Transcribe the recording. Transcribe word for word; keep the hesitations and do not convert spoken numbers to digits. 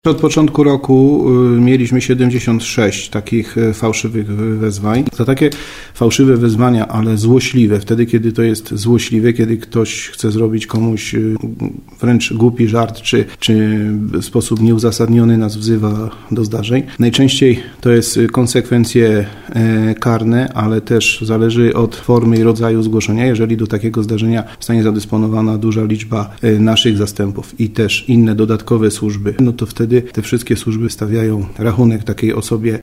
Od początku roku mieliśmy siedemdziesiąt sześć takich fałszywych wezwań. To takie fałszywe wezwania, ale złośliwe. Wtedy, kiedy to jest złośliwe, kiedy ktoś chce zrobić komuś wręcz głupi żart, czy, czy w sposób nieuzasadniony nas wzywa do zdarzeń. Najczęściej to jest konsekwencje karne, ale też zależy od formy i rodzaju zgłoszenia. Jeżeli do takiego zdarzenia zostanie zadysponowana duża liczba naszych zastępów i też inne dodatkowe służby, no to wtedy te wszystkie służby stawiają rachunek takiej osobie